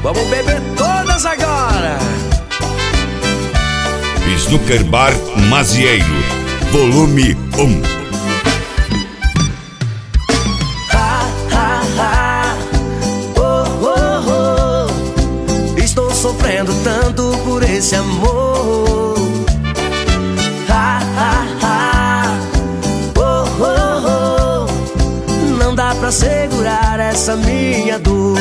Vamos beber todas agora. Snooker Bar Mazieiro, volume 1. Estou sofrendo tanto por esse amor. Não dá pra segurar essa minha dor.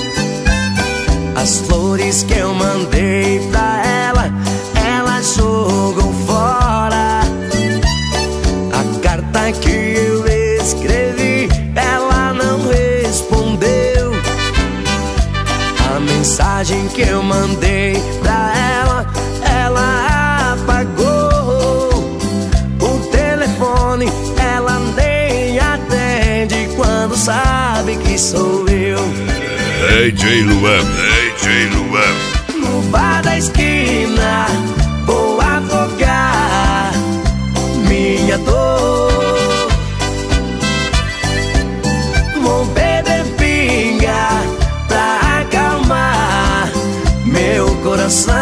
As flores que eu mandei pra ela, ela jogou fora. A carta que eu escrevi, ela não respondeu. A mensagem que eu mandei pra ela, ela apagou. O telefone ela nem atende quando sabe que sou eu. DJ Luan, DJ Luan. No bar da esquina vou afogar minha dor. Vou beber pinga pra acalmar meu coração.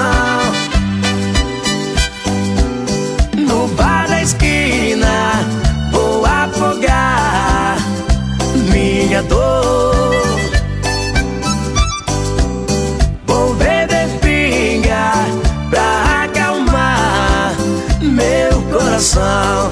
No bar da esquina vou afogar minha dor. Vou beber pinga pra acalmar meu coração.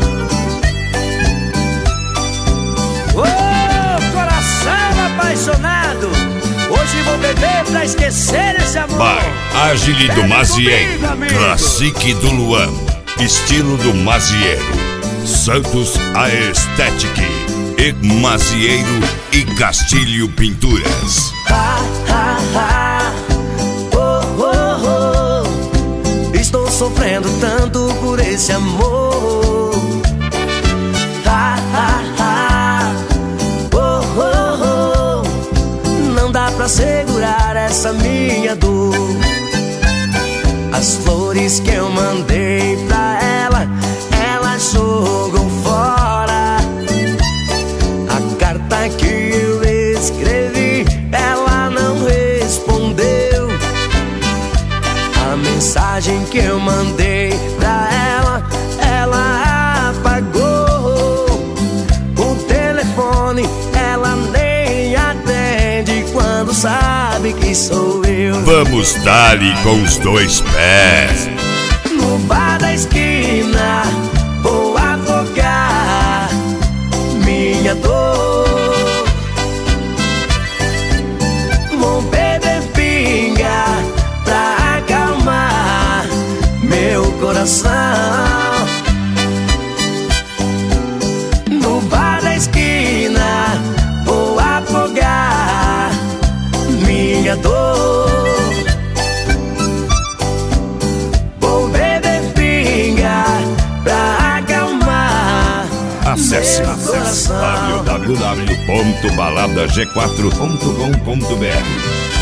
Ô, coração apaixonado, hoje vou beber pra esquecer esse amor. Bar Agile do Mazieiro, Classique do Luan, estilo do Mazieiro, Santos Aesthetic e Mazieiro e Castilho Pinturas. Estou sofrendo tanto por esse amor. Não dá pra segurar essa minha dor. As flores que eu mandei pra ela, ela jogou fora. A carta que eu escrevi, ela não respondeu. A mensagem que eu mandei pra ela, ela apagou. O telefone ela nem atende quando sabe que sou eu. Vamos dar-lhe com os dois pés. No bar da esquina vou afogar minha dor. Vou beber pinga pra acalmar meu coração. No bar da esquina vou afogar minha dor. Vou beber pinga pra acalmar. Acesse www.baladag4.com.br